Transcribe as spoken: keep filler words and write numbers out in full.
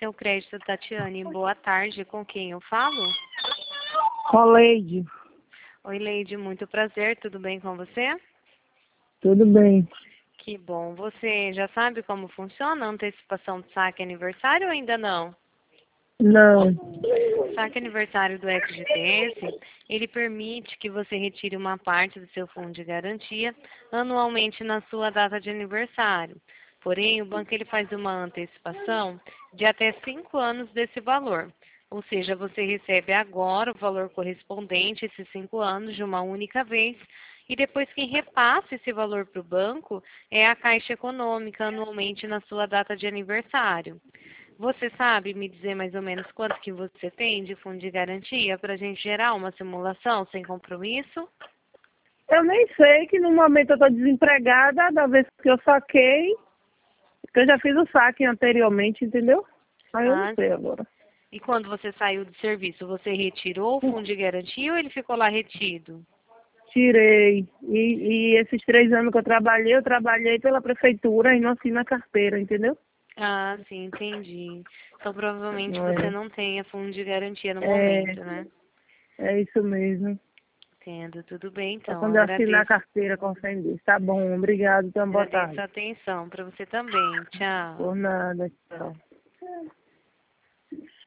seu crédito, Tatiane. Boa tarde, com quem eu falo? Com Leide. Oi, Leide, muito prazer, tudo bem com você? Tudo bem. Que bom. Você já sabe como funciona a antecipação do saque aniversário ou ainda não? Não. O saque aniversário do F G T S, ele permite que você retire uma parte do seu fundo de garantia anualmente na sua data de aniversário. Porém, o banco ele faz uma antecipação de até cinco anos desse valor. Ou seja, você recebe agora o valor correspondente a esses cinco anos de uma única vez e depois quem repassa esse valor para o banco é a Caixa Econômica anualmente na sua data de aniversário. Você sabe me dizer mais ou menos quanto que você tem de fundo de garantia para a gente gerar uma simulação sem compromisso? Eu nem sei que no momento eu estou desempregada, da vez que eu saquei, porque eu já fiz o saque anteriormente, entendeu? Aí eu não Ah, sei agora. e quando você saiu do serviço, você retirou o fundo de garantia ou ele ficou lá retido? Tirei. E, e esses três anos que eu trabalhei, eu trabalhei pela prefeitura e não assino a carteira, entendeu? Ah, sim, entendi. Então provavelmente Não você é. não tenha fundo de garantia no É, momento, né? é isso mesmo. Entendo, tudo bem Só então. quando eu assinar a Agradeço. carteira com fé em Deus. Tá bom, obrigado, então boa Agradeço tarde. a atenção para você também. Tchau. Por nada, tchau.